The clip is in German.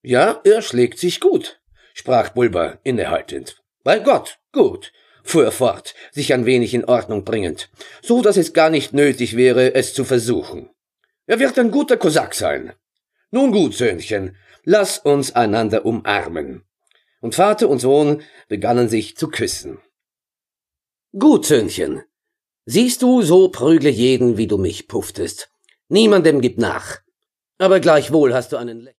Ja, er schlägt sich gut, sprach Bulba innehaltend. Bei Gott, gut, fuhr er fort, sich ein wenig in Ordnung bringend, so dass es gar nicht nötig wäre, es zu versuchen. Er wird ein guter Kosak sein. Nun gut, Söhnchen, lass uns einander umarmen. Und Vater und Sohn begannen sich zu küssen. Gut, Söhnchen. Siehst du, so prügle jeden, wie du mich pufftest. Niemandem gib nach. Aber gleichwohl hast du einen